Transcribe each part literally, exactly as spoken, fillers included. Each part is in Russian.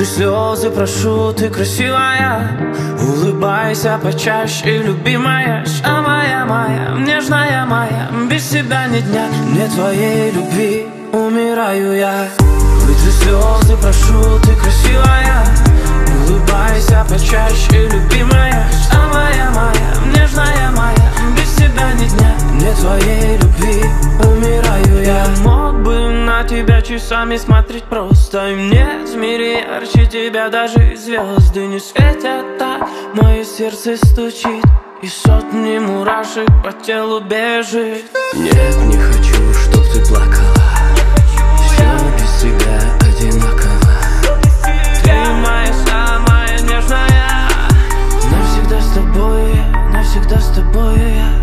слезы, прошу, ты красивая. Улыбайся почаще, любимая. А моя, моя, нежная моя, без тебя ни дня, не твоей любви умираю я. Вытри слезы, прошу, ты красивая. Улыбайся почаще, любимая. А моя, моя, нежная моя, без тебя ни дня, не твоей любви умираю я. Мог бы на тебя часами смотреть просто. Нет в мире ярче тебя даже звезды не светят так. Мое сердце стучит и сотни мурашек по телу бежит. Нет, не хочу, чтоб ты плакала. Все без тебя одинаково. Ты моя самая нежная. Навсегда с тобой я, навсегда с тобой я.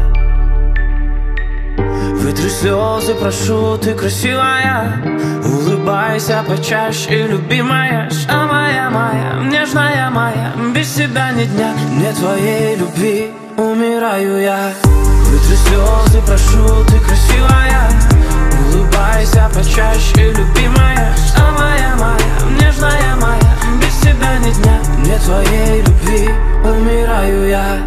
Вытри слезы, прошу, ты красивая. Улыбайся почаще, любимая. А моя, моя, нежная моя, без тебя ни дня, не твоей любви умираю я. Вытри слезы, прошу, ты красивая. Улыбайся почаще, любимая. А моя, моя, нежная моя, без тебя ни дня, не твоей любви умираю я.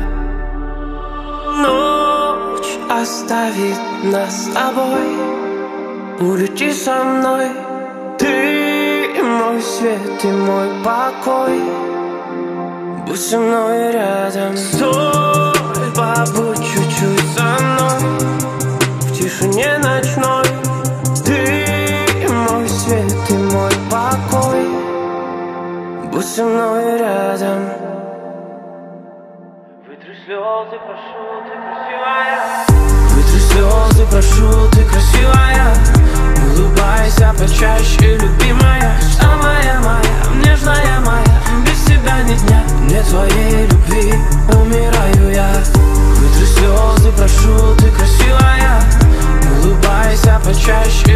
Ночь оставит нас с тобой, улети со мной. Ты мой свет и мой покой, будь со мной рядом. Стой, побудь чуть-чуть со мной в тишине ночной. Ты мой свет и мой покой, будь со мной рядом. Вытри слезы, прошу, ты красивая. Вытри слезы, прошу, ты красивая. Улыбайся почаще, любимая. А моя, моя, нежная моя, без тебя ни дня, не твоей любви умираю я. Вытри слезы, прошу, ты красивая. Улыбайся почаще,